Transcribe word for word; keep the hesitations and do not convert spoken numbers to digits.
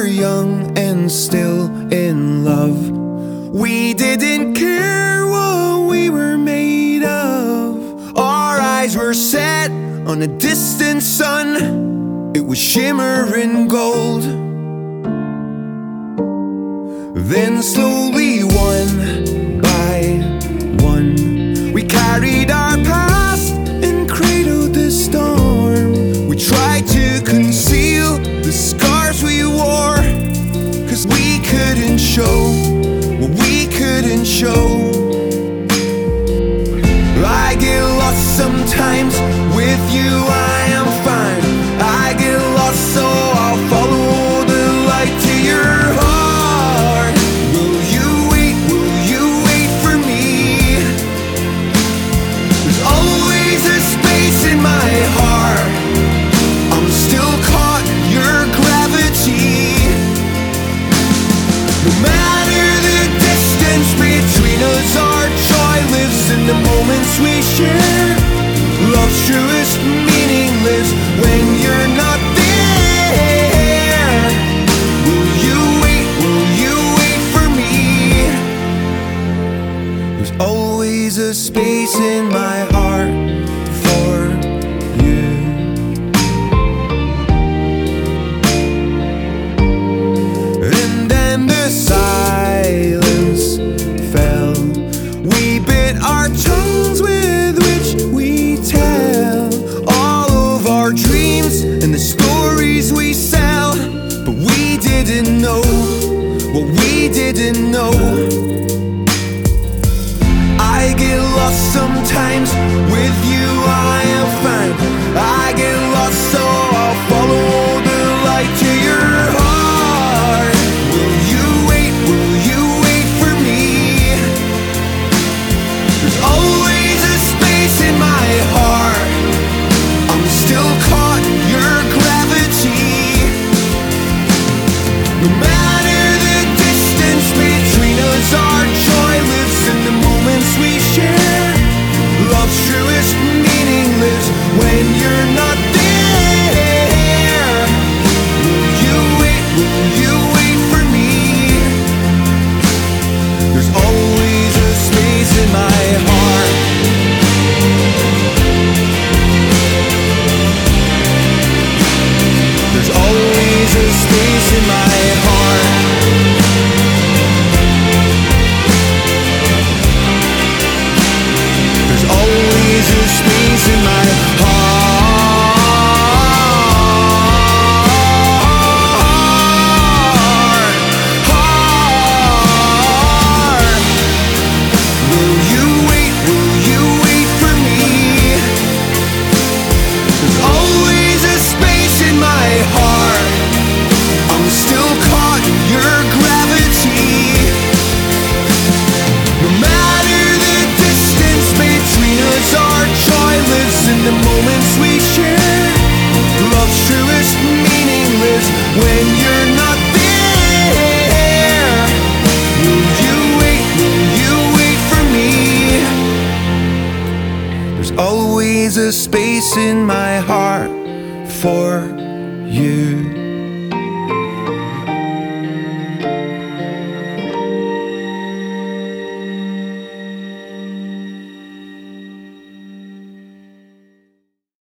young and still in love. We didn't care what we were made of. Our eyes were set on a distant sun. It was shimmering gold. Then slowly, one by one, we carried our past and cradled the storm. We tried to conceal the scars we wore, 'cause we couldn't show what we couldn't show. I get lost sometimes, with you I am fine. I get lost, so I'll follow the light to your heart. Will you wait, will you wait for me? There's always a space in my heart. I'm still caught in your gravity. No matter the distance between us, our joy lives in the moments we share. Love's truest meaningless when you're not there. Will you wait, will you wait for me? There's always a space in my heart for you. And then the silence fell. We bit our tongues with which we tell all of our dreams and the stories we sell. But we didn't know what we didn't know. I get lost sometimes, with you I am fine. I get lost, so I'll follow the light to your heart. Will you wait, will you wait for me? There's always a space in my heart. I'm still caught in your gravity. No matter the distance between us, our joy lives in the moments we share. Love's truest meaningless when you're not there. Will you wait, will you wait for me? There's always a space in my heart. There's always a space in my heart. There's always a space in my heart. Heart. Will you wait, will you wait for me? There's always a space in my heart. I'm still caught in your gravity. No matter the distance between us, our joy lives in the moments we share. Love's truest meaningless when you're not there. Will you wait, will you wait for me? There's always a space in my heart for you.